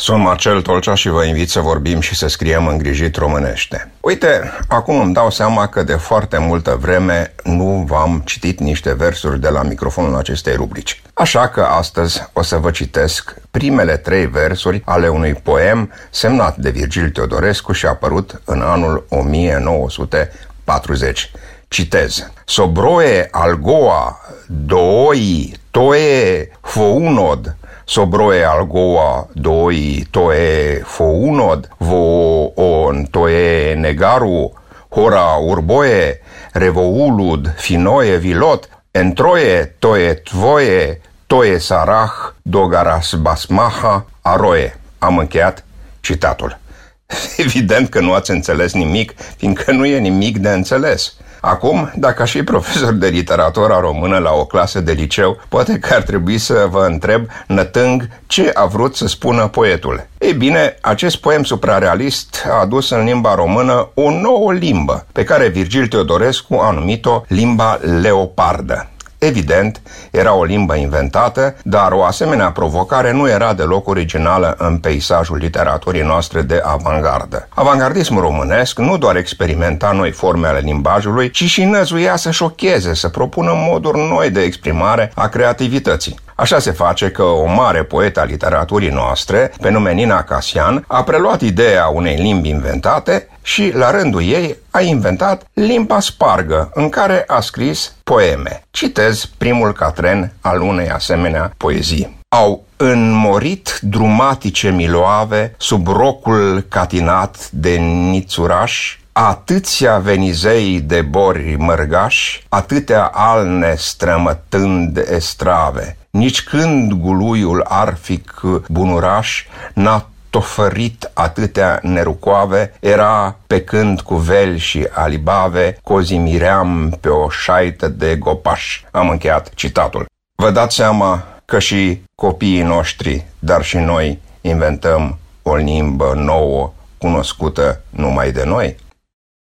Sunt Marcel Tolcea și vă invit să vorbim și să scriem îngrijit românește. Uite, acum îmi dau seama că de foarte multă vreme nu v-am citit niște versuri de la microfonul acestei rubrici. Așa că astăzi o să vă citesc primele 3 versuri ale unui poem semnat de Virgil Teodorescu și apărut în anul 1940. Citez. Sobroe algoa dooi toe founod, sobroe algoa doi toe founod, vo on toe negaru, hora urboe, revoulud finoe vilot, entroie toe tvoie, toe sarah, dogaras basmaha, aroe. Am încheiat citatul. Evident că nu ați înțeles nimic, fiindcă nu e nimic de înțeles. Acum, dacă aș fi profesor de literatura română la o clasă de liceu, poate că ar trebui să vă întreb nătâng ce a vrut să spună poetul. Ei bine, acest poem suprarealist a adus în limba română o nouă limbă, pe care Virgil Teodorescu a numit-o limba leopardă. Evident, era o limbă inventată, dar o asemenea provocare nu era deloc originală în peisajul literaturii noastre de avangardă. Avangardismul românesc nu doar experimenta noi forme ale limbajului, ci și năzuia să șocheze, să propună moduri noi de exprimare a creativității. Așa se face că o mare poetă a literaturii noastre, pe nume Nina Casian, a preluat ideea unei limbi inventate și, la rândul ei, a inventat limba spargă, în care a scris poeme. Citez primul catren al unei asemenea poezii. Au înmorit drumatice miloave sub rocul catinat de nițuraș, atâția venizei de bori mărgași, atâtea alne strămătând estrave. Nici când guluiul arfic bunuraș n-a tofărit atâtea nerucoave, era pe când cu veli și alibave, cozi miream pe o șaită de gopaș. Am încheiat citatul. Vă dați seama că și copiii noștri, dar și noi, inventăm o limbă nouă, cunoscută numai de noi?